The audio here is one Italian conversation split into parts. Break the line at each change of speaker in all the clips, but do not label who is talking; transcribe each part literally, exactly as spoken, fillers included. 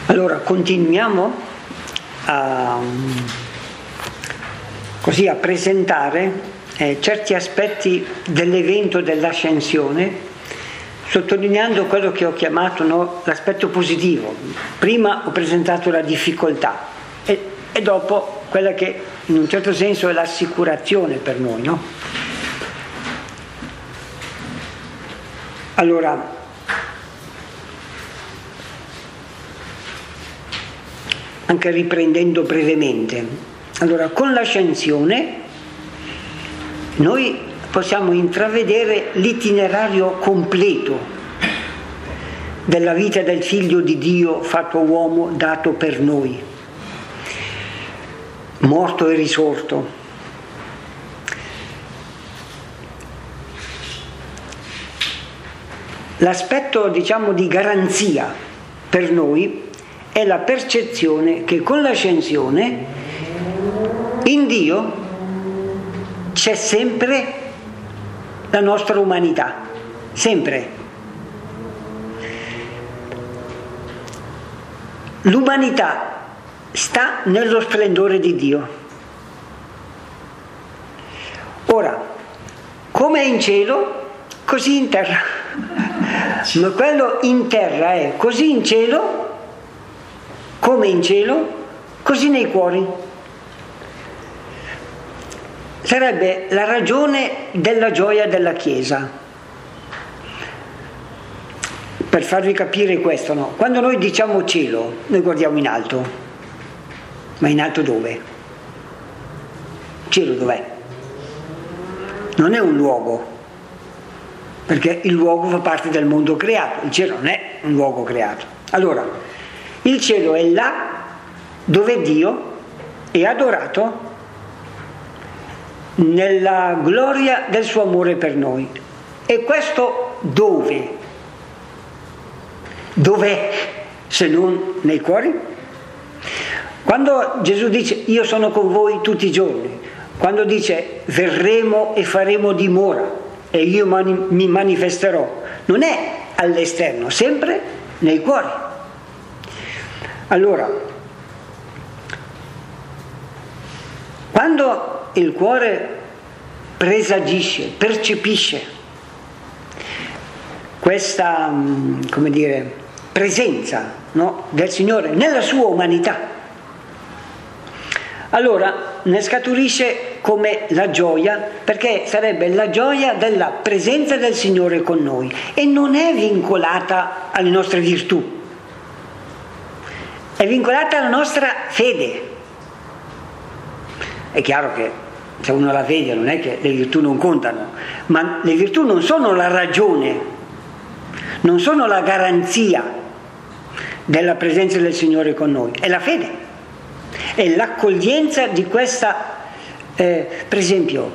Allora, continuiamo a, così, a presentare eh, certi aspetti dell'evento dell'ascensione, sottolineando quello che ho chiamato, no, l'aspetto positivo. Prima ho presentato la difficoltà e, e dopo quella che in un certo senso è l'assicurazione per noi, no? Allora, anche riprendendo brevemente, allora con l'ascensione noi possiamo intravedere l'itinerario completo della vita del Figlio di Dio fatto uomo, dato per noi, morto e risorto. L'aspetto, diciamo, di garanzia per noi è la percezione che con l'ascensione in Dio c'è sempre la nostra umanità, sempre. L'umanità sta nello splendore di Dio. Ora, come è in cielo, così in terra. Ma quello in terra è così in cielo, come in cielo, così nei cuori. Sarebbe la ragione della gioia della Chiesa. Per farvi capire questo, no? Quando noi diciamo cielo, noi guardiamo in alto. Ma in alto dove? Cielo dov'è? Non è un luogo, perché il luogo fa parte del mondo creato, il cielo non è un luogo creato. Allora, il cielo è là dove Dio è adorato nella gloria del suo amore per noi. E questo dove? Dov'è se non nei cuori? Quando Gesù dice io sono con voi tutti i giorni, quando dice verremo e faremo dimora e io mani- mi manifesterò, non è all'esterno, sempre nei cuori. Allora, quando il cuore presagisce, percepisce questa, come dire, presenza, no, del Signore nella sua umanità, allora ne scaturisce come la gioia, perché sarebbe la gioia della presenza del Signore con noi e non è vincolata alle nostre virtù. È vincolata alla nostra fede. È chiaro che se uno la vede non è che le virtù non contano, ma le virtù non sono la ragione, non sono la garanzia della presenza del Signore con noi, è la fede, è l'accoglienza di questa, eh, per esempio,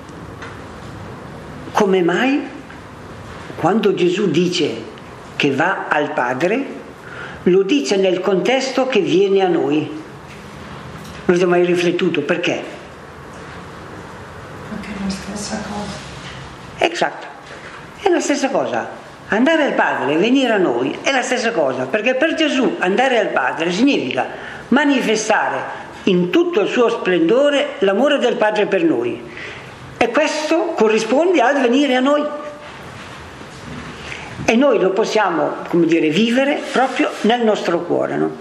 come mai quando Gesù dice che va al Padre, lo dice nel contesto che viene a noi? Non avete mai riflettuto perché?
Perché è la stessa cosa.
Esatto, è la stessa cosa. Andare al Padre e venire a noi è la stessa cosa, perché per Gesù andare al Padre significa manifestare in tutto il suo splendore l'amore del Padre per noi. E questo corrisponde al venire a noi. E noi lo possiamo, come dire, vivere proprio nel nostro cuore, no?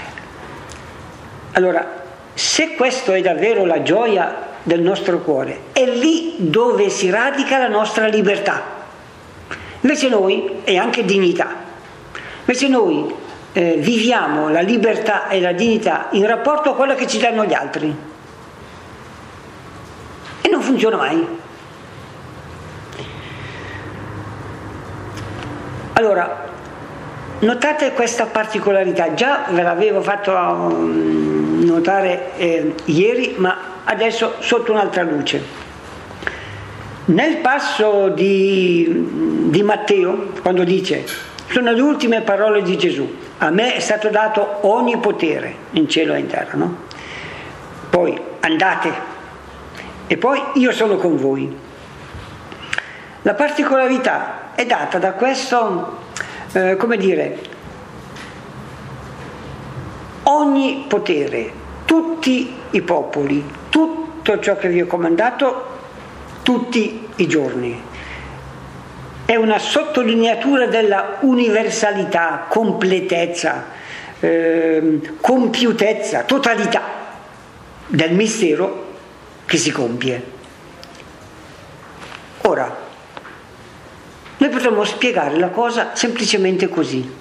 Allora, se questo è davvero la gioia del nostro cuore, è lì dove si radica la nostra libertà. Invece noi, e anche dignità, invece noi eh, viviamo la libertà e la dignità in rapporto a quello che ci danno gli altri. E non funziona mai. Allora, notate questa particolarità, già ve l'avevo fatto um, notare eh, ieri, ma adesso sotto un'altra luce. Nel passo di, di Matteo, quando dice, sono le ultime parole di Gesù, a me è stato dato ogni potere in cielo e in terra, no? Poi andate, e poi io sono con voi. La particolarità è data da questo, eh, come dire, ogni potere, tutti i popoli, tutto ciò che vi ho comandato tutti i giorni. È una sottolineatura della universalità, completezza, eh, compiutezza, totalità del mistero che si compie. Ora, noi potremmo spiegare la cosa semplicemente così.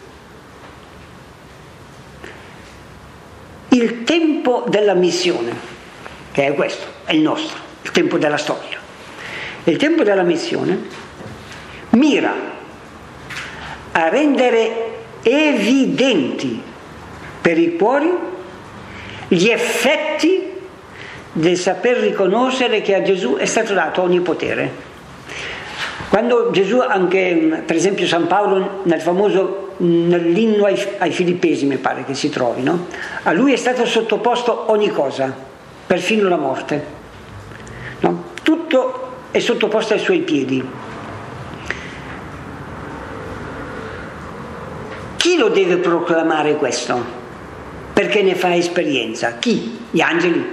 Il tempo della missione, che è questo, è il nostro, il tempo della storia. Il tempo della missione mira a rendere evidenti per i cuori gli effetti del saper riconoscere che a Gesù è stato dato ogni potere. Quando Gesù, anche per esempio San Paolo nel famoso nell'inno ai, ai Filippesi mi pare che si trovi, no? A lui è stato sottoposto ogni cosa, perfino la morte, no? Tutto è sottoposto ai suoi piedi. Chi lo deve proclamare questo? Perché ne fa esperienza? Chi? Gli angeli?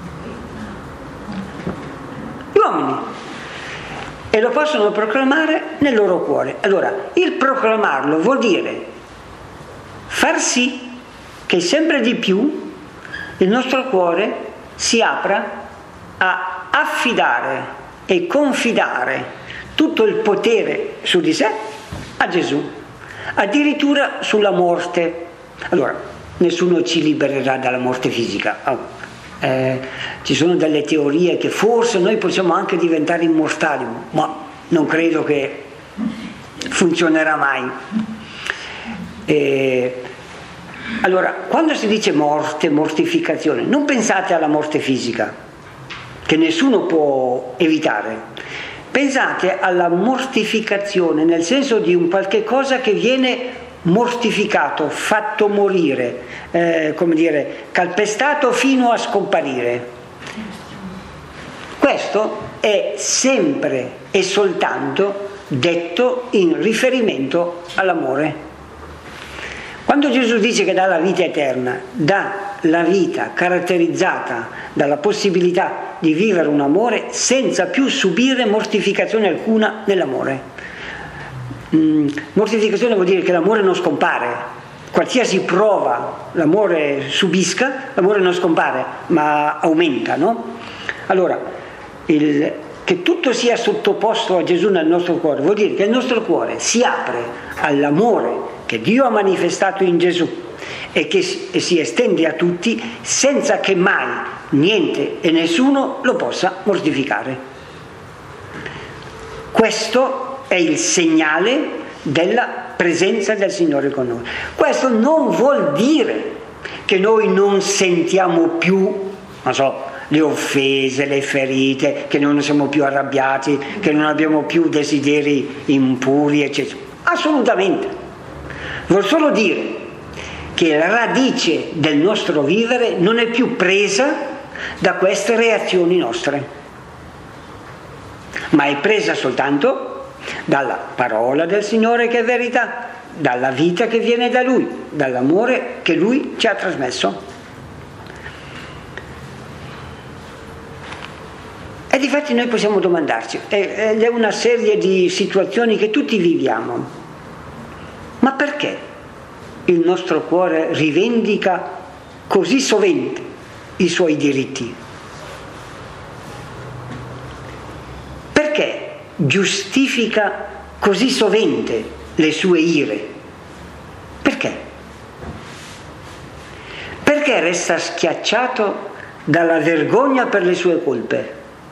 Gli uomini. E lo possono proclamare nel loro cuore. Allora, il proclamarlo vuol dire far sì che sempre di più il nostro cuore si apra a affidare e confidare tutto il potere su di sé a Gesù, addirittura sulla morte. Allora, nessuno ci libererà dalla morte fisica. Oh. Eh, ci sono delle teorie che forse noi possiamo anche diventare immortali, ma non credo che funzionerà mai. Eh, allora, quando si dice morte, mortificazione, non pensate alla morte fisica, che nessuno può evitare. Pensate alla mortificazione nel senso di un qualche cosa che viene mortificato, fatto morire, eh, come dire, calpestato fino a scomparire. Questo è sempre e soltanto detto in riferimento all'amore. Quando Gesù dice che dà la vita eterna, dà la vita caratterizzata dalla possibilità di vivere un amore senza più subire mortificazione alcuna nell'amore. Mm, mortificazione vuol dire che l'amore non scompare. Qualsiasi prova l'amore subisca, l'amore non scompare, ma aumenta, no? Allora, il, che tutto sia sottoposto a Gesù nel nostro cuore vuol dire che il nostro cuore si apre all'amore che Dio ha manifestato in Gesù e che si estende a tutti senza che mai niente e nessuno lo possa mortificare. Questo è il segnale della presenza del Signore con noi. Questo non vuol dire che noi non sentiamo più, non so, le offese, le ferite, che non siamo più arrabbiati, che non abbiamo più desideri impuri, eccetera. Assolutamente. Vuol solo dire che la radice del nostro vivere non è più presa da queste reazioni nostre, ma è presa soltanto dalla parola del Signore che è verità, dalla vita che viene da Lui, dall'amore che Lui ci ha trasmesso. E difatti noi possiamo domandarci, ed è una serie di situazioni che tutti viviamo, ma perché il nostro cuore rivendica così sovente i suoi diritti? Perché giustifica così sovente le sue ire? Perché? Perché resta schiacciato dalla vergogna per le sue colpe?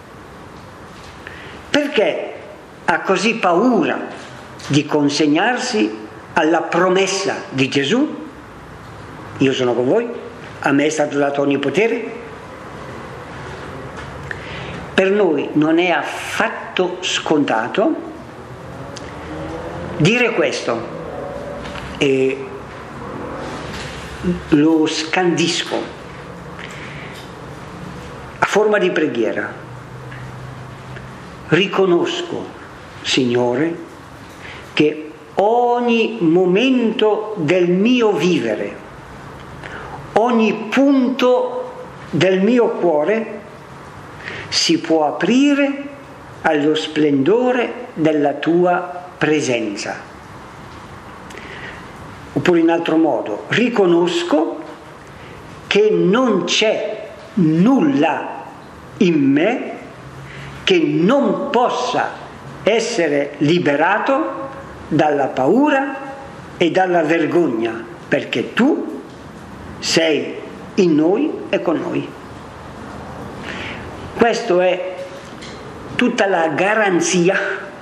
Perché ha così paura di consegnarsi alla promessa di Gesù? Io sono con voi, a me è stato dato ogni potere. Per noi non è affatto scontato dire questo, e lo scandisco a forma di preghiera. Riconosco, Signore, che ogni momento del mio vivere, ogni punto del mio cuore si può aprire allo splendore della tua presenza. Oppure in altro modo, riconosco che non c'è nulla in me che non possa essere liberato dalla paura e dalla vergogna, perché tu sei in noi e con noi. Questa è tutta la garanzia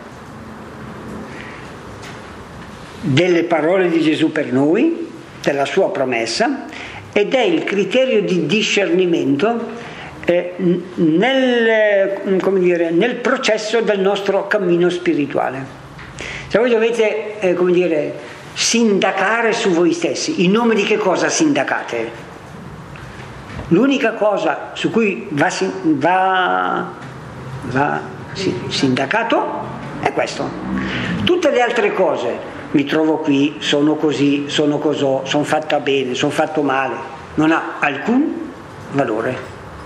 delle parole di Gesù per noi, della sua promessa, ed è il criterio di discernimento eh, nel, come dire, nel processo del nostro cammino spirituale. Se voi dovete eh, come dire, sindacare su voi stessi, in nome di che cosa sindacate? L'unica cosa su cui va, va, va sindacato è questo. Tutte le altre cose, mi trovo qui, sono così, sono cosò, sono fatta bene, sono fatto male, non ha alcun valore.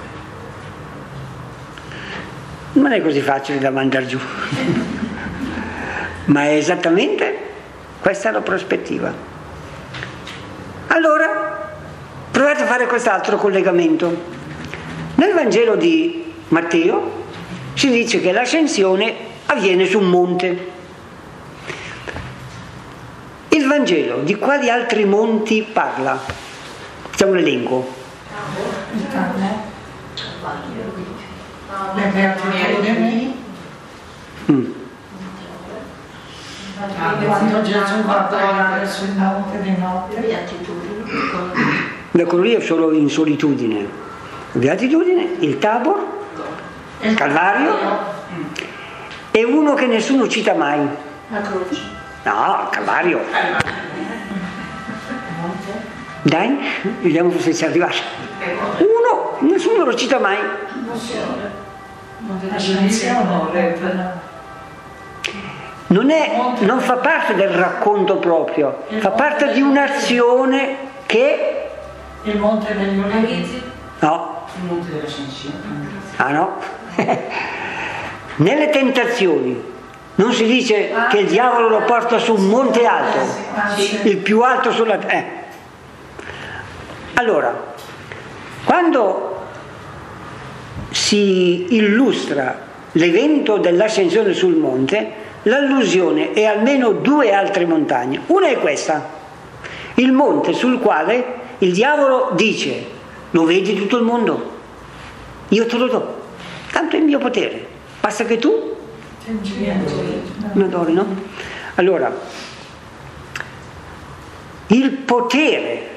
Non è così facile da mandar giù, ma è esattamente questa la prospettiva. Allora, provate a fare quest'altro collegamento. Nel Vangelo di Matteo si dice che l'ascensione avviene su un monte. Il Vangelo di quali altri monti parla? Facciamo un elenco.
Le beatitudini.
Mm.
Quando Gesù va a pregare sul monte di notte.
Ecco, lì è solo in solitudine. Beatitudine, il Tabor, il Calvario e uno che nessuno cita mai.
La croce.
No, il Calvario. Dai, vediamo se ci arriva. Uno, nessuno lo cita mai. Non, è, non fa parte del racconto proprio, fa parte di un'azione che...
Il monte degli Ulivi.
No.
Il monte dell'ascensione.
Ah no. Nelle tentazioni non si dice ah, che il diavolo lo porta su un monte alto, ah, sì. Il più alto sulla terra. Eh. Allora, quando si illustra l'evento dell'ascensione sul monte, l'allusione è almeno due altre montagne. Una è questa, il monte sul quale il diavolo dice: lo vedi tutto il mondo? Io te lo do, tanto è il mio potere, basta che tu mi adori, no? Allora, il potere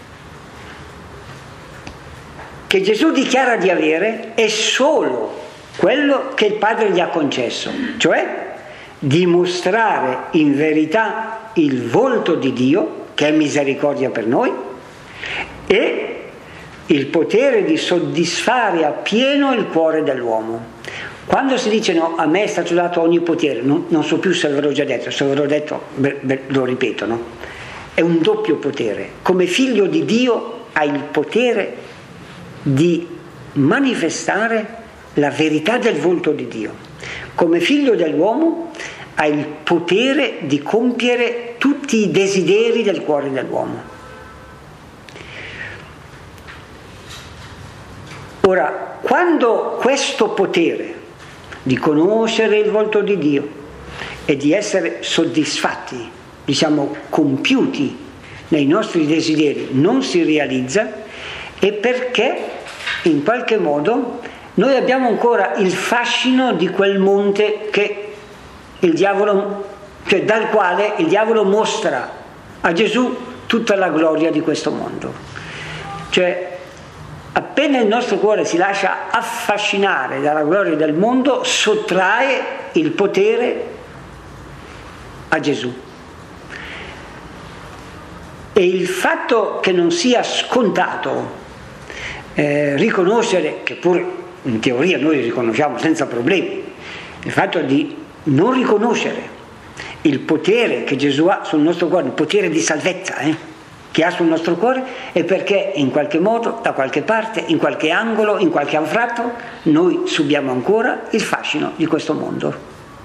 che Gesù dichiara di avere è solo quello che il Padre gli ha concesso, cioè dimostrare in verità il volto di Dio, che è misericordia per noi, e il potere di soddisfare appieno il cuore dell'uomo. Quando si dice no, a me è stato dato ogni potere, non, non so più se ve l'ho già detto, se ve l'ho detto beh, beh, lo ripeto, no? È un doppio potere. Come figlio di Dio hai il potere di manifestare la verità del volto di Dio. Come figlio dell'uomo hai il potere di compiere tutti i desideri del cuore dell'uomo. Ora, quando questo potere di conoscere il volto di Dio e di essere soddisfatti, diciamo compiuti nei nostri desideri, non si realizza, è perché in qualche modo noi abbiamo ancora il fascino di quel monte che il diavolo, cioè dal quale il diavolo mostra a Gesù tutta la gloria di questo mondo. Cioè, appena il nostro cuore si lascia affascinare dalla gloria del mondo, sottrae il potere a Gesù. E il fatto che non sia scontato eh, riconoscere, che pure in teoria noi riconosciamo senza problemi, il fatto di non riconoscere il potere che Gesù ha sul nostro cuore, il potere di salvezza, eh? che ha sul nostro cuore è perché in qualche modo, da qualche parte, in qualche angolo, in qualche anfratto, noi subiamo ancora il fascino di questo mondo.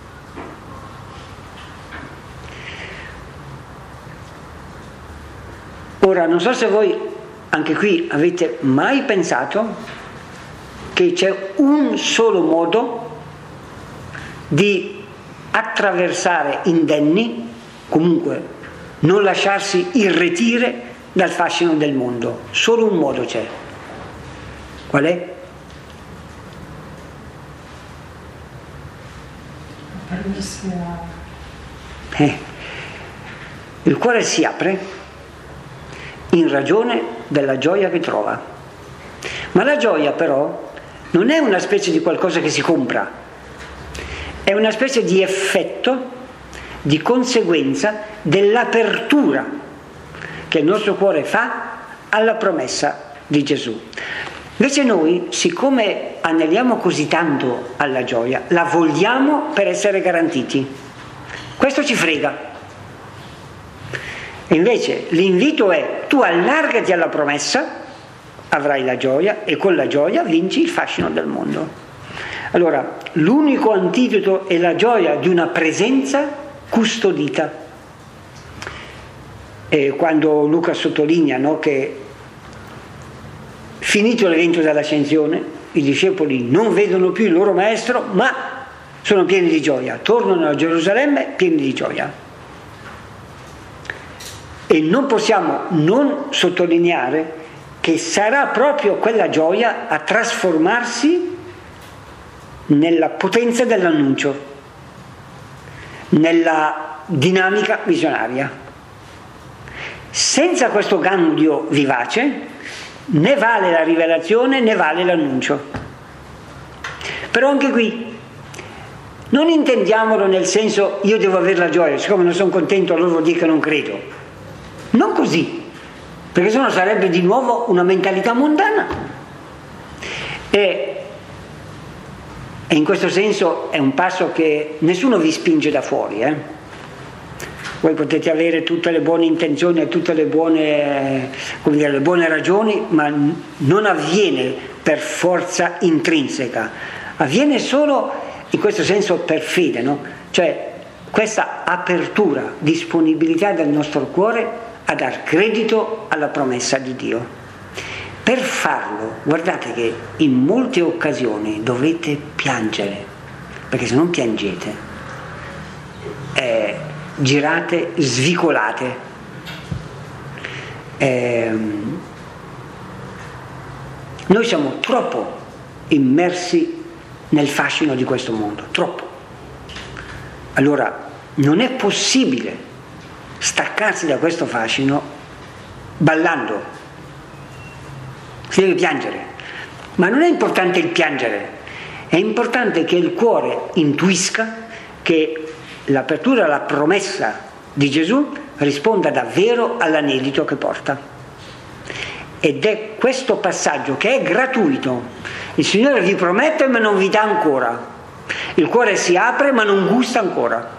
Ora, non so se voi anche qui avete mai pensato che c'è un solo modo di attraversare indenni, comunque non lasciarsi irretire dal fascino del mondo. Solo un modo c'è. Qual è? Eh, il cuore si apre in ragione della gioia che trova. Ma la gioia però non è una specie di qualcosa che si compra, è una specie di effetto, di conseguenza dell'apertura che il nostro cuore fa alla promessa di Gesù. Invece noi, siccome aneliamo così tanto alla gioia, la vogliamo per essere garantiti. Questo ci frega. E invece l'invito è: tu allargati alla promessa, avrai la gioia e con la gioia vinci il fascino del mondo. Allora, l'unico antidoto è la gioia di una presenza custodita. E quando Luca sottolinea, no, che finito l'evento dell'ascensione, i discepoli non vedono più il loro maestro, ma sono pieni di gioia, tornano a Gerusalemme pieni di gioia. E non possiamo non sottolineare che sarà proprio quella gioia a trasformarsi nella potenza dell'annuncio, nella dinamica visionaria. Senza questo ganglio vivace né vale la rivelazione né vale l'annuncio. Però anche qui non intendiamolo nel senso: io devo avere la gioia, siccome non sono contento allora vuol dire che non credo. Non così, perché sennò sarebbe di nuovo una mentalità mondana. E E in questo senso è un passo che nessuno vi spinge da fuori. Eh? Voi potete avere tutte le buone intenzioni e tutte le buone, come dire, le buone ragioni, ma non avviene per forza intrinseca. Avviene solo, in questo senso, per fede, no? Cioè questa apertura, disponibilità del nostro cuore a dar credito alla promessa di Dio. Per farlo, guardate che in molte occasioni dovete piangere, perché se non piangete, eh, girate svicolate. Eh, noi siamo troppo immersi nel fascino di questo mondo, troppo. Allora, non è possibile staccarsi da questo fascino ballando. Si deve piangere, ma non è importante il piangere, è importante che il cuore intuisca che l'apertura alla promessa di Gesù risponda davvero all'anelito che porta. Ed è questo passaggio che è gratuito. Il Signore vi promette ma non vi dà ancora. Il cuore si apre ma non gusta ancora.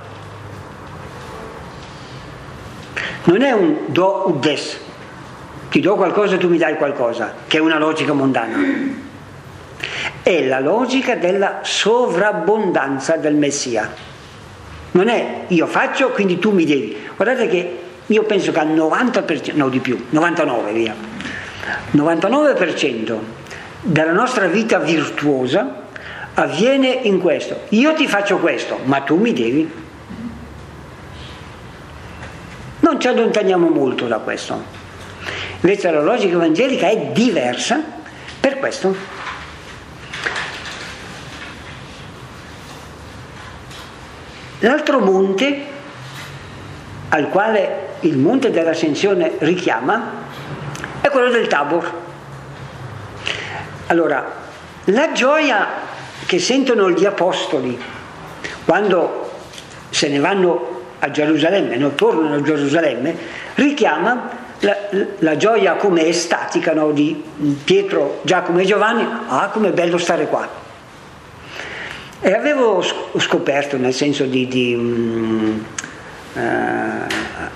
Non è un do ut des. Ti do qualcosa e tu mi dai qualcosa, che è una logica mondana. È la logica della sovrabbondanza del Messia. Non è io faccio, quindi tu mi devi. Guardate che io penso che al novanta per cento, no di più, novantanove via, novantanove per cento della nostra vita virtuosa avviene in questo. Io ti faccio questo, ma tu mi devi. Non ci allontaniamo molto da questo. Invece la logica evangelica è diversa per questo. L'altro monte al quale il monte dell'ascensione richiama è quello del Tabor. Allora, la gioia che sentono gli apostoli quando se ne vanno a Gerusalemme, non tornano a Gerusalemme, richiama La, la gioia come estatica, no, di Pietro, Giacomo e Giovanni. Ah, com'è bello stare qua. E avevo scoperto, nel senso di, di um, uh,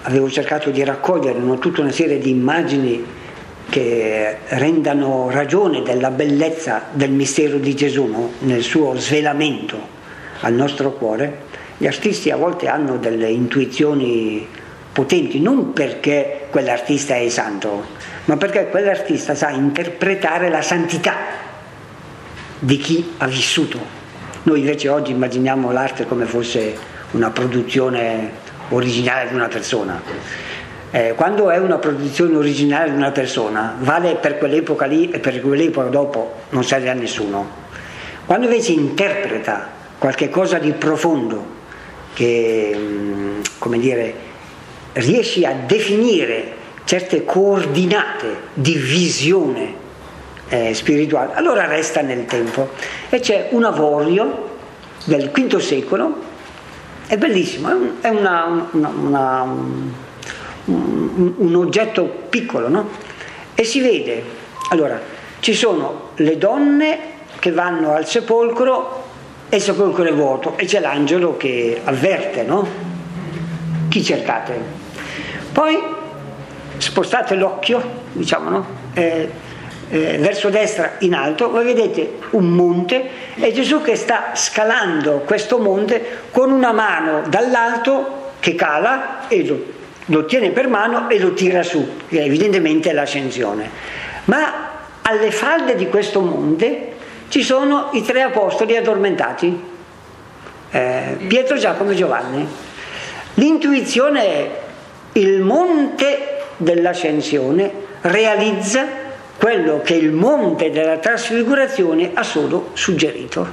avevo cercato di raccogliere no, tutta una serie di immagini che rendano ragione della bellezza del mistero di Gesù, no? Nel suo svelamento al nostro cuore. Gli artisti a volte hanno delle intuizioni potenti, non perché quell'artista è santo, ma perché quell'artista sa interpretare la santità di chi ha vissuto. Noi invece oggi immaginiamo l'arte come fosse una produzione originale di una persona. Eh, quando è una produzione originale di una persona, vale per quell'epoca lì e per quell'epoca dopo non serve a nessuno. Quando invece interpreta qualche cosa di profondo, che, come dire, riesci a definire certe coordinate di visione eh, spirituale, allora resta nel tempo. E c'è un avorio del quinto secolo, è bellissimo, è, un, è una, una, una, un, un oggetto piccolo, no? E si vede, allora, ci sono le donne che vanno al sepolcro e il sepolcro è vuoto e c'è l'angelo che avverte, no? Chi cercate? Poi spostate l'occhio, diciamo, no? Eh, eh, verso destra in alto, voi vedete un monte e Gesù che sta scalando questo monte con una mano dall'alto che cala e lo, lo tiene per mano e lo tira su, che evidentemente è l'ascensione. Ma alle falde di questo monte ci sono i tre apostoli addormentati, eh, Pietro, Giacomo e Giovanni. L'intuizione è: il monte dell'ascensione realizza quello che il monte della trasfigurazione ha solo suggerito.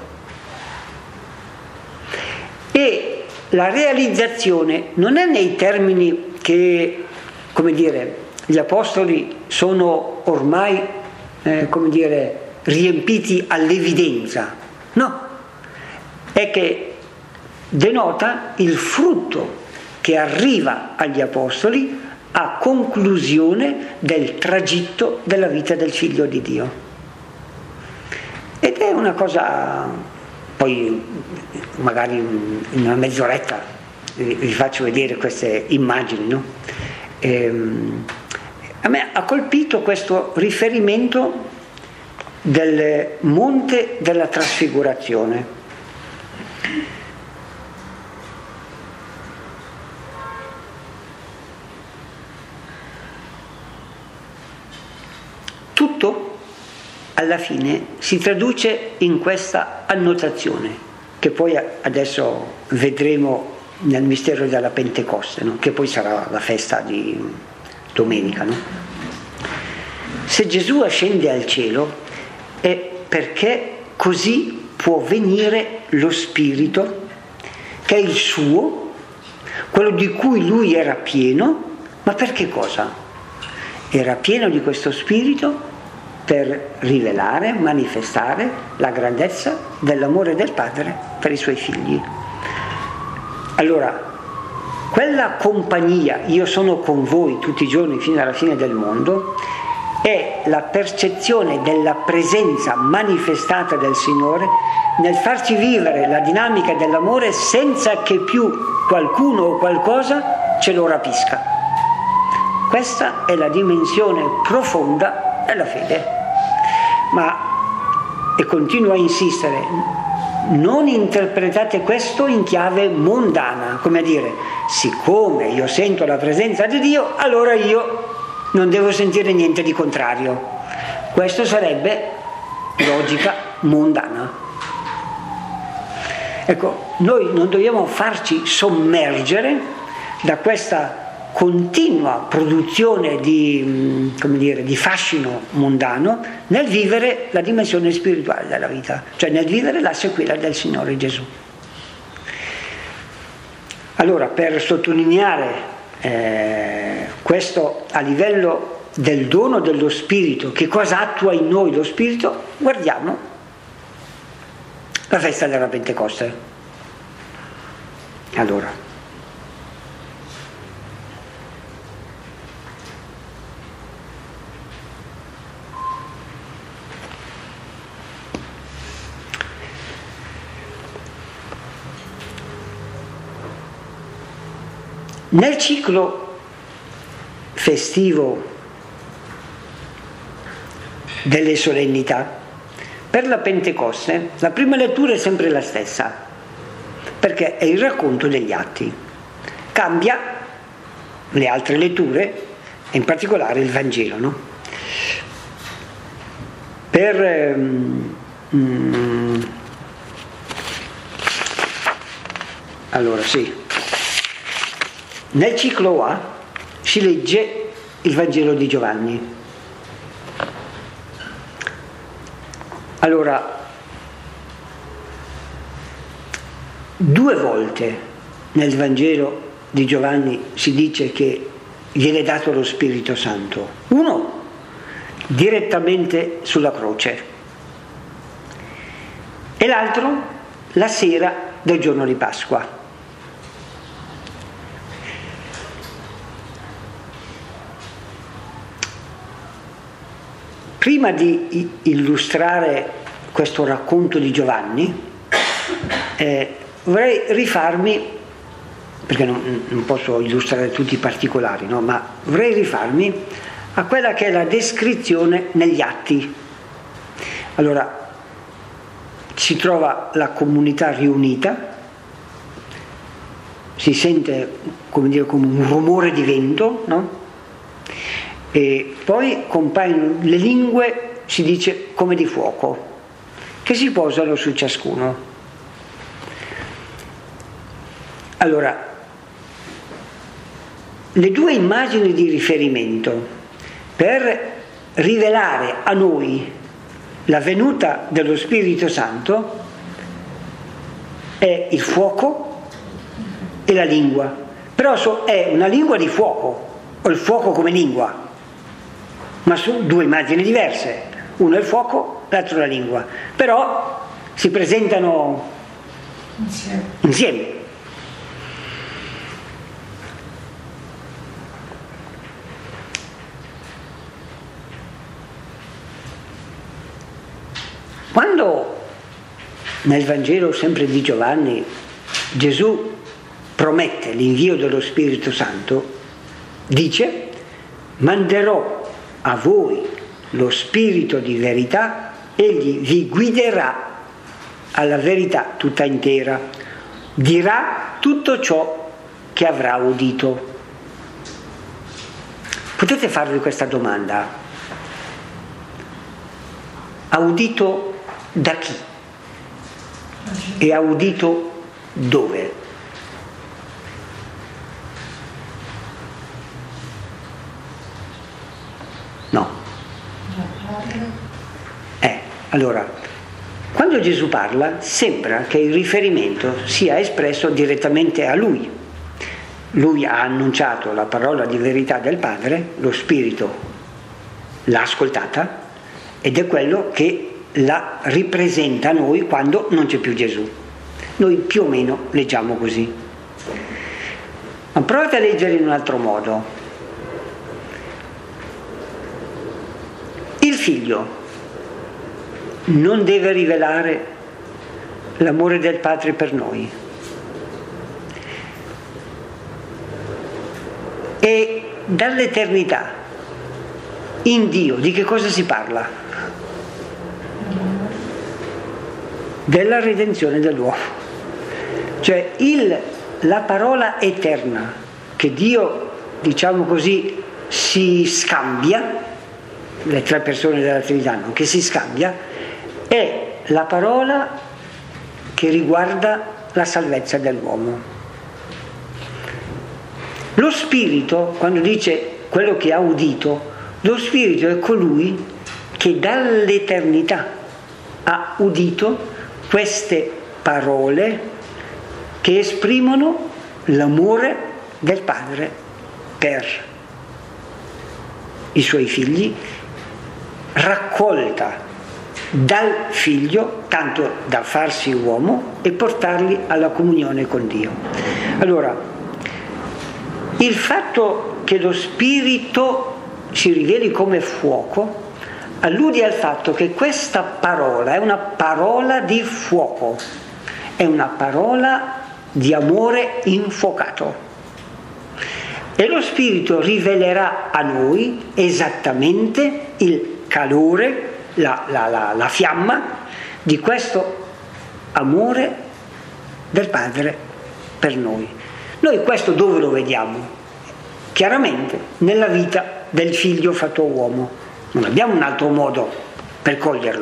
E la realizzazione non è nei termini che, come dire, gli apostoli sono ormai, eh, come dire, riempiti all'evidenza, no, è che denota il frutto che arriva agli apostoli a conclusione del tragitto della vita del Figlio di Dio. Ed è una cosa, poi magari in una mezz'oretta vi faccio vedere queste immagini, no? Ehm, a me ha colpito questo riferimento del monte della trasfigurazione. Tutto alla fine si traduce in questa annotazione che poi adesso vedremo nel mistero della Pentecoste, no? Che poi sarà la festa di domenica, no? Se Gesù ascende al cielo è perché così può venire lo Spirito che è il suo, quello di cui lui era pieno. Ma per che cosa? Era pieno di questo Spirito per rivelare, manifestare la grandezza dell'amore del Padre per i suoi figli. Allora, quella compagnia, io sono con voi tutti i giorni fino alla fine del mondo, è la percezione della presenza manifestata del Signore nel farci vivere la dinamica dell'amore senza che più qualcuno o qualcosa ce lo rapisca. Questa è la dimensione profonda della fede. Ma, e continuo a insistere, non interpretate questo in chiave mondana, come a dire, siccome io sento la presenza di Dio, allora io non devo sentire niente di contrario. Questo sarebbe logica mondana. Ecco, noi non dobbiamo farci sommergere da questa continua produzione di, come dire, di fascino mondano nel vivere la dimensione spirituale della vita, cioè nel vivere la sequela del Signore Gesù. Allora, per sottolineare eh, questo a livello del dono dello Spirito, che cosa attua in noi lo Spirito, guardiamo la festa della Pentecoste. Allora, nel ciclo festivo delle solennità, per la Pentecoste la prima lettura è sempre la stessa, perché è il racconto degli atti. Cambia le altre letture, e in particolare il Vangelo, no? Per mm, allora sì, nel ciclo A si legge il Vangelo di Giovanni. Allora, due volte nel Vangelo di Giovanni si dice che viene dato lo Spirito Santo. Uno direttamente sulla croce e l'altro la sera del giorno di Pasqua. Prima di illustrare questo racconto di Giovanni, eh, vorrei rifarmi, perché non, non posso illustrare tutti i particolari, no? Ma vorrei rifarmi a quella che è la descrizione negli atti. Allora, si trova la comunità riunita, si sente, come dire, come un rumore di vento, no? E poi compaiono le lingue, si dice, come di fuoco, che si posano su ciascuno. Allora, le due immagini di riferimento per rivelare a noi la venuta dello Spirito Santo è il fuoco e la lingua, però è una lingua di fuoco, o il fuoco come lingua, ma sono due immagini diverse, uno è il fuoco, l'altro è la lingua, però si presentano insieme. insieme. Quando nel Vangelo sempre di Giovanni Gesù promette l'invio dello Spirito Santo, dice: manderò a voi lo Spirito di verità, egli vi guiderà alla verità tutta intera, dirà tutto ciò che avrà udito. Potete farvi questa domanda: ha udito da chi? E ha udito dove? No. Eh, allora, quando Gesù parla, sembra che il riferimento sia espresso direttamente a Lui. Lui ha annunciato la parola di verità del Padre, lo Spirito l'ha ascoltata ed è quello che la ripresenta a noi quando non c'è più Gesù. Noi più o meno leggiamo così. Ma provate a leggere in un altro modo. Il figlio non deve rivelare l'amore del Padre per noi. E dall'eternità in Dio di che cosa si parla? Della redenzione dell'uomo. Cioè il, la parola eterna che Dio, diciamo così, si scambia, le tre persone della Trinità, no? Che si scambia, è la parola che riguarda la salvezza dell'uomo. Lo Spirito, quando dice quello che ha udito, lo Spirito è colui che dall'eternità ha udito queste parole che esprimono l'amore del Padre per i suoi figli, raccolta dal Figlio, tanto da farsi uomo e portarli alla comunione con Dio. Allora, il fatto che lo Spirito si riveli come fuoco allude al fatto che questa parola è una parola di fuoco, è una parola di amore infuocato. e lo Spirito rivelerà a noi esattamente il calore, la, la, la, la fiamma di questo amore del Padre per noi. Noi questo dove lo vediamo? Chiaramente nella vita del Figlio fatto uomo. Non abbiamo un altro modo per coglierlo.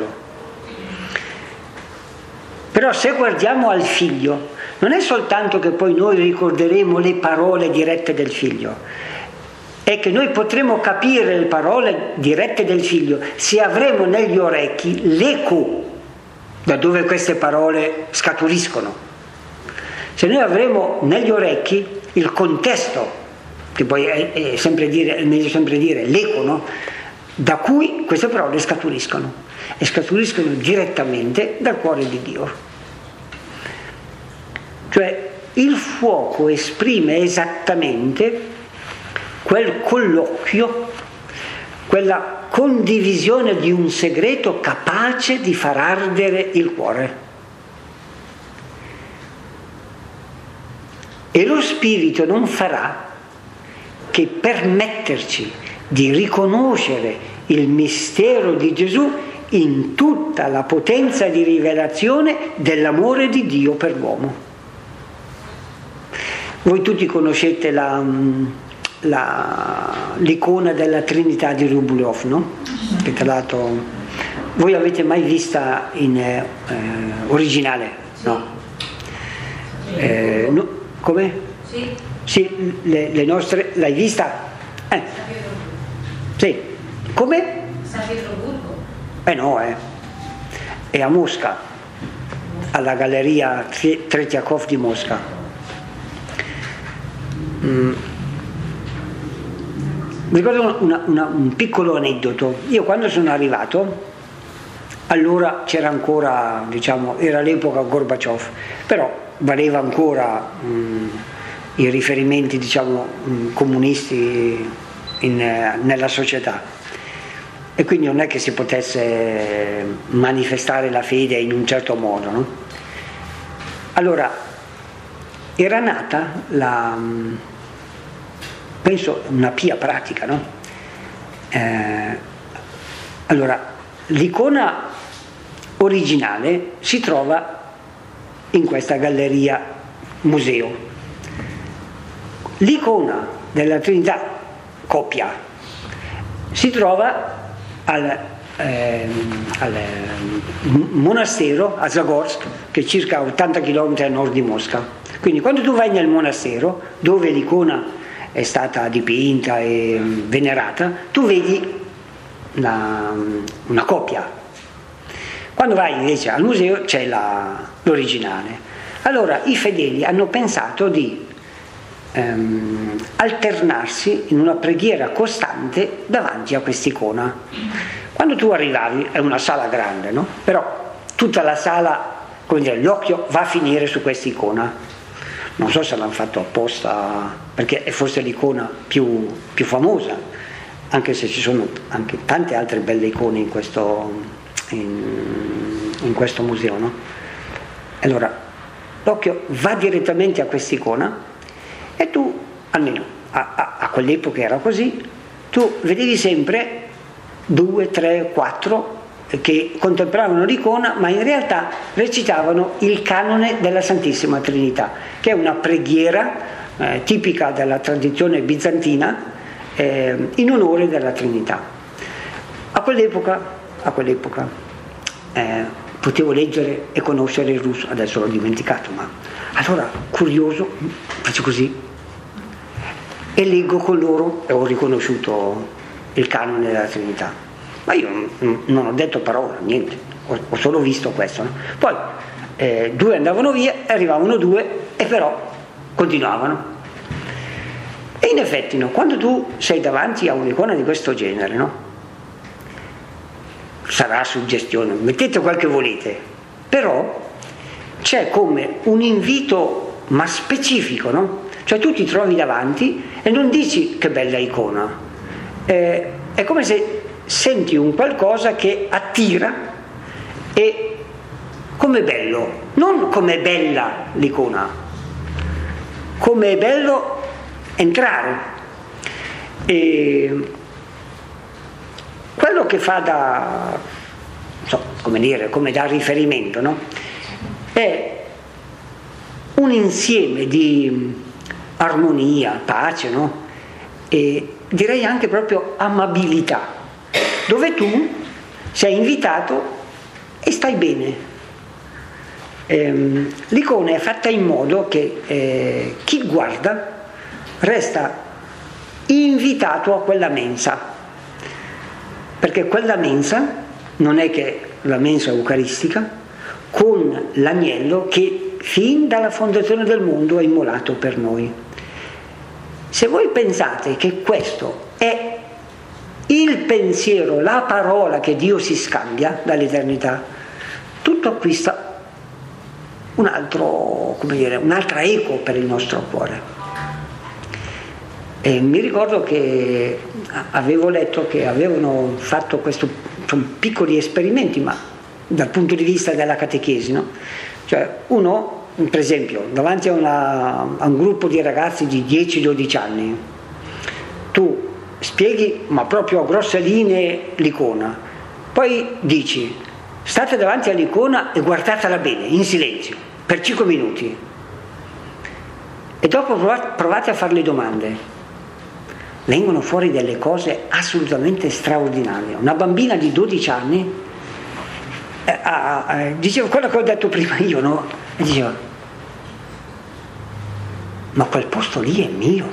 Però se guardiamo al Figlio, non è soltanto che poi noi ricorderemo le parole dirette del Figlio, è che noi potremo capire le parole dirette del Figlio se avremo negli orecchi l'eco da dove queste parole scaturiscono. Se noi avremo negli orecchi il contesto, che poi è, è, sempre dire, è meglio sempre dire l'eco, no? Da cui queste parole scaturiscono, e scaturiscono direttamente dal cuore di Dio. Cioè il fuoco esprime esattamente quel colloquio, quella condivisione di un segreto capace di far ardere il cuore. E lo Spirito non farà che permetterci di riconoscere il mistero di Gesù in tutta la potenza di rivelazione dell'amore di Dio per l'uomo. Voi tutti conoscete la, la, l'icona della Trinità di Rubulev, no? Che tra l'altro voi avete mai vista in eh, originale? No? Eh, no? Come?
Sì.
Sì, le, le nostre, l'hai vista? Eh. Sì. Come?
San Pietroburgo.
Eh no, eh. È a Mosca, alla Galleria Tretiakov di Mosca. Mm. Mi ricordo una, una, un piccolo aneddoto. Io quando sono arrivato, allora c'era ancora, diciamo, era l'epoca Gorbaciov, però valeva ancora mm, i riferimenti, diciamo, mm, comunisti in, nella società, e quindi non è che si potesse manifestare la fede in un certo modo, no? Allora era nata la, penso, una pia pratica, no? Eh, allora, l'icona originale si trova in questa galleria museo. L'icona della Trinità copia si trova al, eh, al monastero a Zagorsk, che è circa ottanta chilometri a nord di Mosca. Quindi quando tu vai nel monastero, dove l'icona è stata dipinta e venerata, tu vedi la, una copia. Quando vai invece al museo c'è la, l'originale. Allora i fedeli hanno pensato di ehm, alternarsi in una preghiera costante davanti a quest'icona. Quando tu arrivavi, è una sala grande, no? Però tutta la sala, come dire, l'occhio va a finire su quest'icona. Non so se l'hanno fatto apposta, perché è forse l'icona più, più famosa, anche se ci sono anche tante altre belle icone in questo, in, in questo museo, no? Allora, l'occhio va direttamente a quest'icona e tu, almeno a, a, a quell'epoca era così, tu vedevi sempre due, tre, quattro che contemplavano l'icona, ma in realtà recitavano il canone della Santissima Trinità, che è una preghiera eh, tipica della tradizione bizantina eh, in onore della Trinità. A quell'epoca, a quell'epoca eh, potevo leggere e conoscere il russo, adesso l'ho dimenticato, ma allora, curioso, faccio così e leggo con loro e ho riconosciuto il canone della Trinità. Ma io non ho detto parola, niente, ho, ho solo visto questo, no? Poi eh, due andavano via, arrivavano due e però continuavano. E in effetti, no, quando tu sei davanti a un'icona di questo genere, no? Sarà suggestione, mettete quel che volete, però c'è come un invito ma specifico, no? Cioè tu ti trovi davanti e non dici che bella icona, eh, è come se senti un qualcosa che attira, e come bello, non come bella l'icona, come è bello entrare E quello che fa da, non so, come dire, come da riferimento, no? È un insieme di armonia, pace, no? E direi anche proprio amabilità, dove tu sei invitato e stai bene. Ehm, l'icona è fatta in modo che eh, chi guarda resta invitato a quella mensa, perché quella mensa non è che la mensa eucaristica con l'agnello che fin dalla fondazione del mondo è immolato per noi. Se voi pensate che questo è il pensiero, la parola che Dio si scambia dall'eternità, tutto acquista un altro, come dire, un'altra eco per il nostro cuore. E mi ricordo che avevo letto che avevano fatto questo, sono piccoli esperimenti, ma dal punto di vista della catechesi, no? Cioè uno, per esempio, davanti a, una, a un gruppo di ragazzi di dieci dodici anni, tu spieghi, ma proprio a grosse linee, l'icona, poi dici, state davanti all'icona e guardatela bene, in silenzio, per cinque minuti, e dopo provate, provate a fare le domande. Vengono fuori delle cose assolutamente straordinarie. Una bambina di dodici anni eh, eh, diceva quello che ho detto prima io, no? E diceva, ma quel posto lì è mio,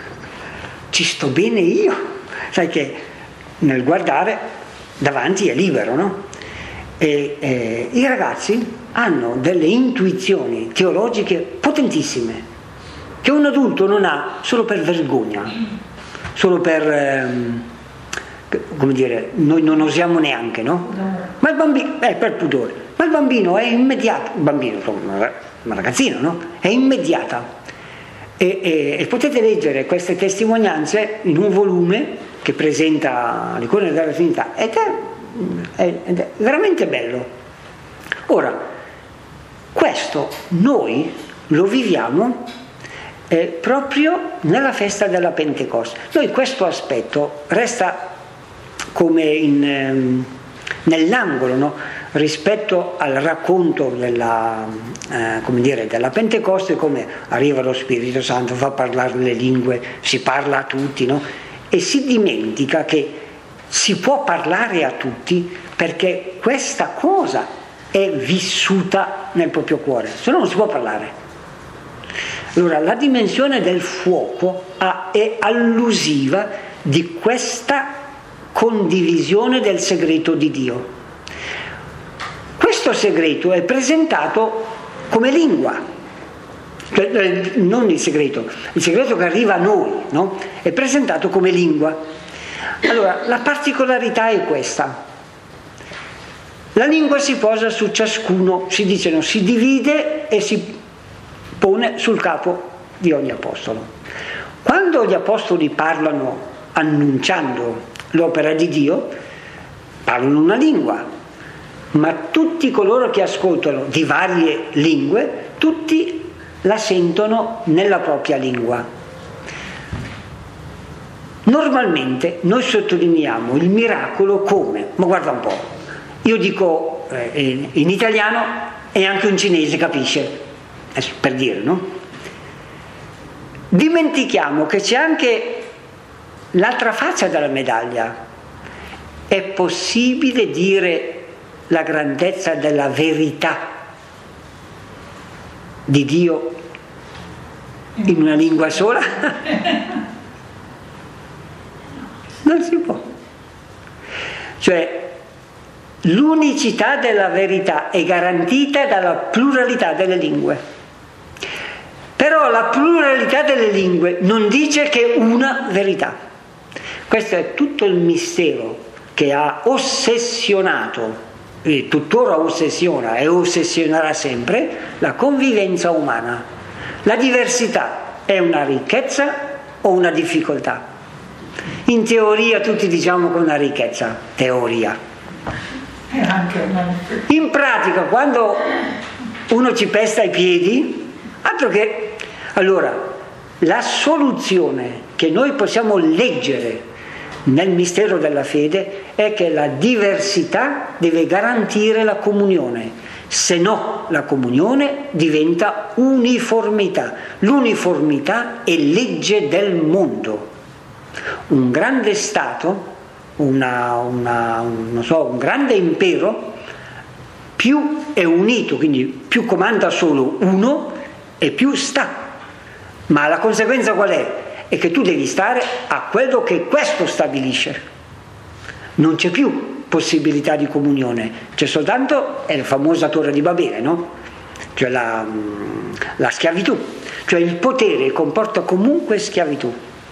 ci sto bene io. Sai che nel guardare davanti è libero, no? E eh, i ragazzi hanno delle intuizioni teologiche potentissime che un adulto non ha solo per vergogna, solo per, ehm, come dire, noi non osiamo neanche, no? Ma il bambino, eh, per pudore, ma il bambino è immediato, il bambino, insomma, un ragazzino, no? È immediata. E, e, e potete leggere queste testimonianze in un volume che presenta l'icona della Trinità ed è, è, ed è veramente bello. Ora, questo noi lo viviamo eh, proprio nella festa della Pentecoste. Noi questo aspetto resta come in, ehm, nell'angolo, no? Rispetto al racconto della, eh, come dire, della Pentecoste, come arriva lo Spirito Santo, fa parlare le lingue, si parla a tutti, no? E si dimentica che si può parlare a tutti perché questa cosa è vissuta nel proprio cuore, se no non si può parlare. Allora la dimensione del fuoco ha, è allusiva di questa condivisione del segreto di Dio. Questo segreto è presentato come lingua, non il segreto, il segreto che arriva a noi, no? È presentato come lingua. Allora, la particolarità è questa. La lingua si posa su ciascuno, si dice, no, si divide e si pone sul capo di ogni apostolo. Quando gli apostoli parlano annunciando l'opera di Dio, parlano una lingua, ma tutti coloro che ascoltano di varie lingue, tutti la sentono nella propria lingua. Normalmente noi sottolineiamo il miracolo come, ma guarda un po', io dico eh, in italiano e anche un cinese capisce, per dire, no? Dimentichiamo che c'è anche l'altra faccia della medaglia. È possibile dire la grandezza della verità di Dio in una lingua sola? Non si può. Cioè, l'unicità della verità è garantita dalla pluralità delle lingue. Però la pluralità delle lingue non dice che una verità. Questo è tutto il mistero che ha ossessionato, e tuttora ossessiona e ossessionerà sempre, la convivenza umana. La diversità è una ricchezza o una difficoltà? In teoria tutti diciamo che è una ricchezza, teoria. In pratica, quando uno ci pesta i piedi, altro che... Allora, La soluzione che noi possiamo leggere nel mistero della fede è che la diversità deve garantire la comunione, se no la comunione diventa uniformità. L'uniformità è legge del mondo. Un grande Stato, una, una, un, non so, un grande impero, più è unito, quindi più comanda solo uno e più sta. Ma la conseguenza qual è? È che tu devi stare a quello che questo stabilisce. Non c'è più possibilità di comunione, c'è soltanto, è la famosa Torre di Babele, no? Cioè la, la schiavitù, cioè il potere comporta comunque schiavitù.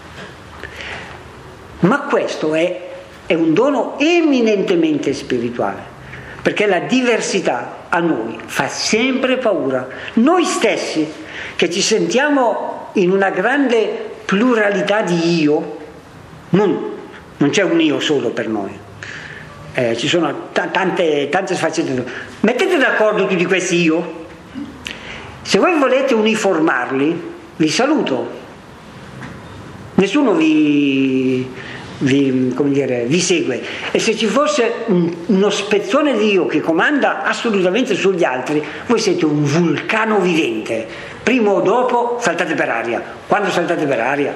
Ma questo è, è un dono eminentemente spirituale, perché la diversità a noi fa sempre paura. Noi stessi, che ci sentiamo in una grande pluralità di io, non, non c'è un io solo per noi, eh, ci sono t- tante, tante sfaccettature. Mettete d'accordo tutti questi io. Se voi volete uniformarli, vi saluto, nessuno vi, vi, come dire, vi segue, e se ci fosse un, uno spezzone di io che comanda assolutamente sugli altri, voi siete un vulcano vivente. Prima o dopo saltate per aria. Quando saltate per aria,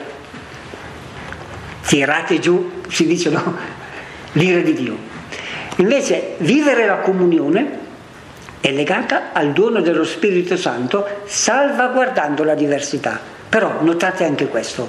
tirate giù, si dice, no, l'ira di Dio. Invece vivere la comunione è legata al dono dello Spirito Santo, salvaguardando la diversità. Però notate anche questo: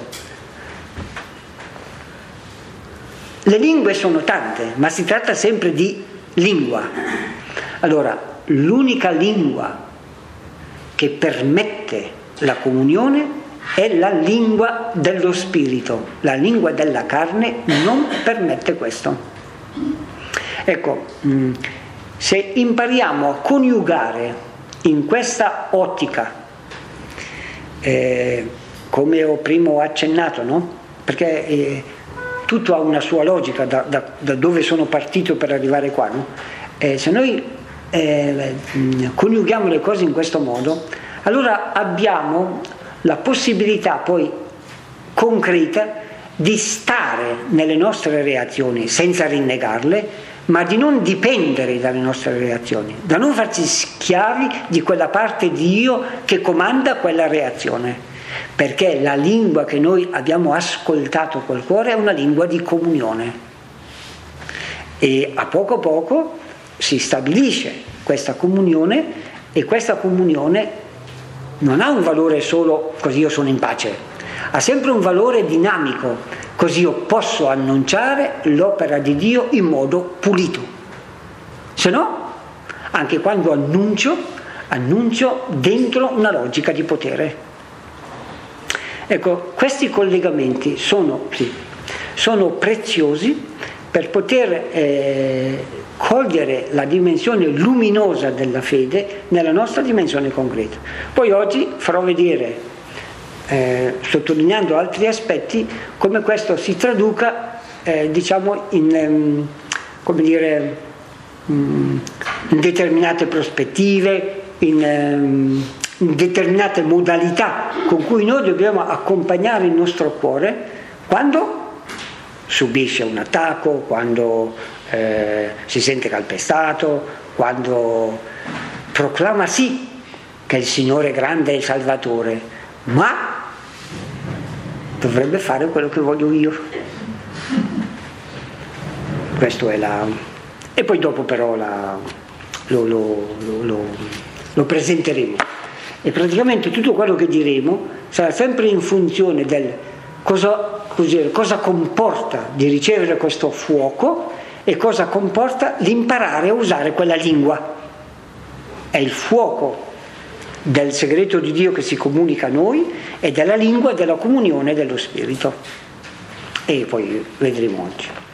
le lingue sono tante, ma si tratta sempre di lingua. Allora, l'unica lingua che permette la comunione è la lingua dello spirito. La lingua della carne non permette questo. Ecco, se impariamo a coniugare in questa ottica, eh, come ho prima accennato, no? Perché eh, tutto ha una sua logica da, da, da dove sono partito per arrivare qua, no? Eh, se noi Eh, coniughiamo le cose in questo modo, allora abbiamo la possibilità poi concreta di stare nelle nostre reazioni senza rinnegarle, ma di non dipendere dalle nostre reazioni, da non farci schiavi di quella parte di io che comanda quella reazione, perché la lingua che noi abbiamo ascoltato col cuore è una lingua di comunione, e a poco a poco si stabilisce questa comunione, e questa comunione non ha un valore solo così io sono in pace, ha sempre un valore dinamico, così io posso annunciare l'opera di Dio in modo pulito. Se no, anche quando annuncio, annuncio dentro una logica di potere. Ecco, questi collegamenti sono, sì, sono preziosi per poter eh, cogliere la dimensione luminosa della fede nella nostra dimensione concreta. Poi oggi farò vedere, eh, sottolineando altri aspetti, come questo si traduca eh, diciamo in, ehm, come dire, mh, in determinate prospettive, in, ehm, in determinate modalità con cui noi dobbiamo accompagnare il nostro cuore quando subisce un attacco, quando eh, si sente calpestato, quando proclama sì che il Signore è grande e Salvatore, ma dovrebbe fare quello che voglio io. Questo è la... E poi dopo però la... lo, lo, lo, lo, lo presenteremo. E praticamente tutto quello che diremo sarà sempre in funzione del cosa... cosa comporta di ricevere questo fuoco e cosa comporta l'imparare a usare quella lingua. È il fuoco del segreto di Dio che si comunica a noi e della lingua della comunione dello Spirito. E poi vedremo oggi.